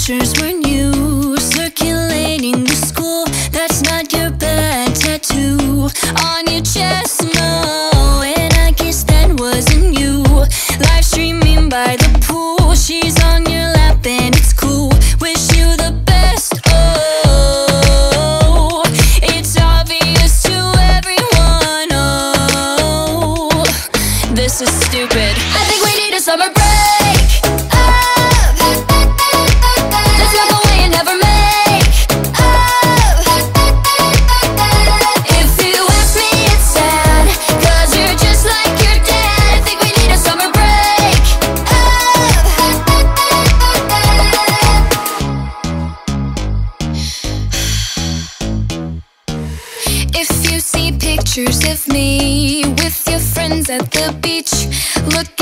pictures were new, circulating the school. That's not your bad tattoo on your chest, no. And I guess that wasn't you. Live streaming by the pool. She's on your lap and it's cool. Wish you the best. Oh, it's obvious to everyone. Oh, this is stupid. I think we need a summer break. If you see pictures of me with your friends at the beach, look